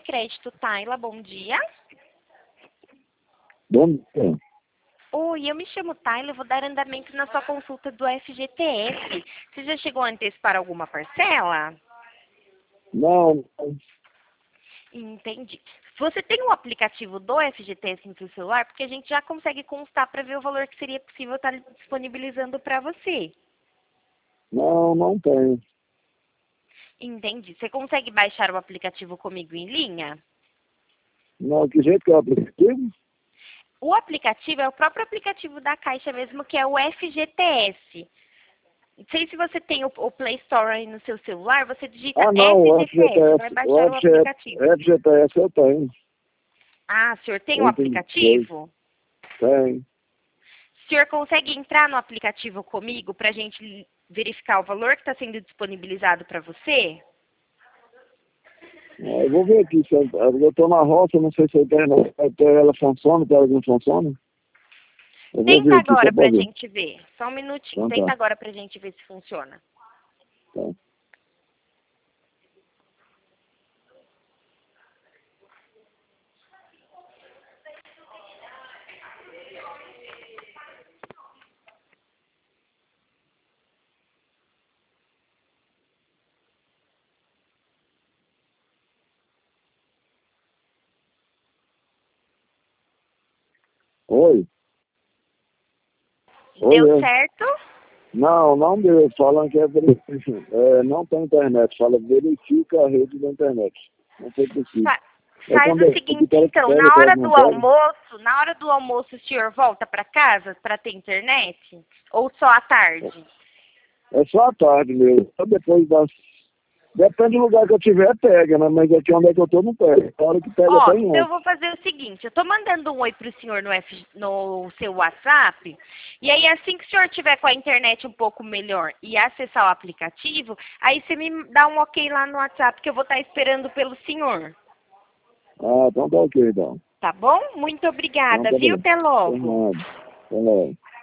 Crédito Taila, bom dia. Bom dia. Oi, eu me chamo Taila, eu vou dar andamento na sua consulta do FGTS. Você já chegou a antecipar alguma parcela? Não, Entendi. Você tem um aplicativo do FGTS no seu celular? Porque a gente já consegue constar para ver o valor que seria possível estar disponibilizando para você. não tenho. Entendi. Você consegue baixar o aplicativo comigo em linha? Não, que jeito que é o aplicativo? O aplicativo é o próprio aplicativo da Caixa mesmo, que é o FGTS. Não sei se você tem o Play Store aí no seu celular, você digita Ah, não, o FGTS, vai FGTS, baixar o aplicativo. FGTS eu tenho. Ah, o senhor tem o Eu tenho dois. aplicativo? Tenho. O senhor consegue entrar no aplicativo comigo para a gente verificar o valor que está sendo disponibilizado para você? Eu vou ver aqui, eu estou na roça, não sei se a internet ela funciona, se ela não funciona. Eu vou Tenta ver aqui, só agora para para a ver. gente ver. Só um minutinho. Então Tenta tá. agora para a gente ver se funciona. Tá. Oi? Deu Oi, é. certo? Não deu. Falam que não tem internet. Fala, verifica a rede da internet. Não foi possível. É Faz quando o eu seguinte, quero que então, pega, quero que não pega. na hora do almoço o senhor volta para casa para ter internet? Ou só à tarde? É só à tarde mesmo. Só depois das... Depende do lugar que eu tiver, pega, né? Mas aqui onde é que eu tô, não pega. A hora que pega, Ó, tem então eu um. vou fazer o seguinte, eu tô mandando um oi pro senhor no seu WhatsApp, e aí assim que o senhor tiver com a internet um pouco melhor e acessar o aplicativo, aí você me dá um ok lá no WhatsApp que eu vou estar esperando pelo senhor. Ah, então tá ok, então. Tá bom? Muito Então obrigada, tá viu? bem. Até Tem logo. nada. Até logo.